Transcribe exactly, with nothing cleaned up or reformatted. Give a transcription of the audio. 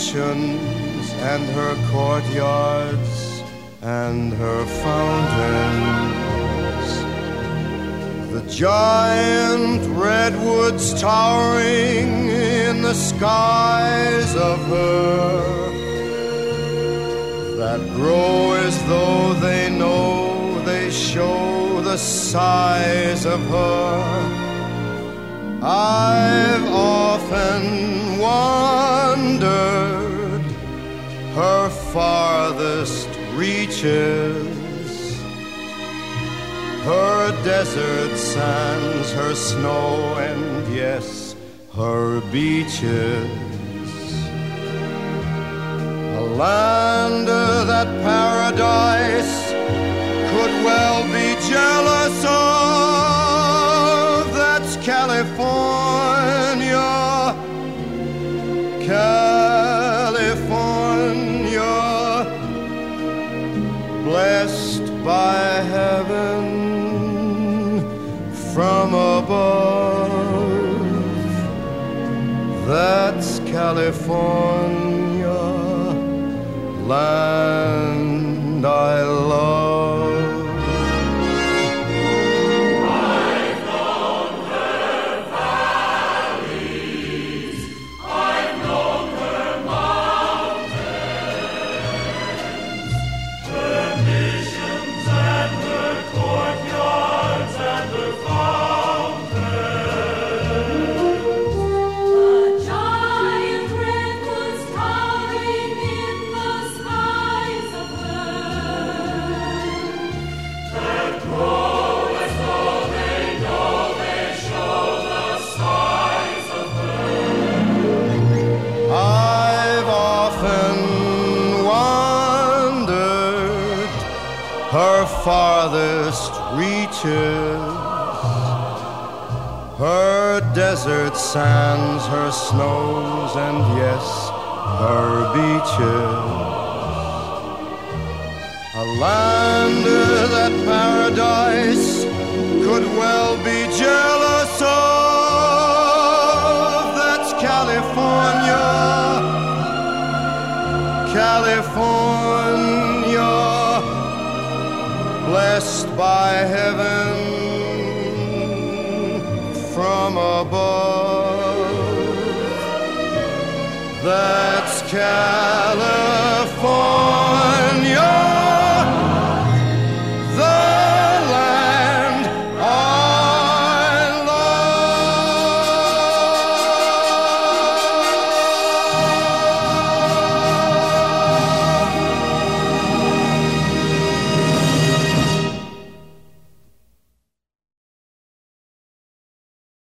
mansions and her courtyards and her fountains, the giant redwoods towering in the skies of her, that grow as though they know they show the size of her. I've often wondered her farthest reaches, her desert sands, her snow, and yes, her beaches. A land that paradise could well be jealous of. That's California, California, blessed by heaven from above. That's California, land I love. I've known her valleys, I've known her mountains, her missions and her courtyards and her fountains. The giant redwoods towering in the skies of her, That grow as though they know they show the size of her. I've often wondered her farthest reaches, her desert sands, her snows, and yes, her beaches. A land that paradise could well be jealous of. That's California, California, blessed by heaven from above. That's California.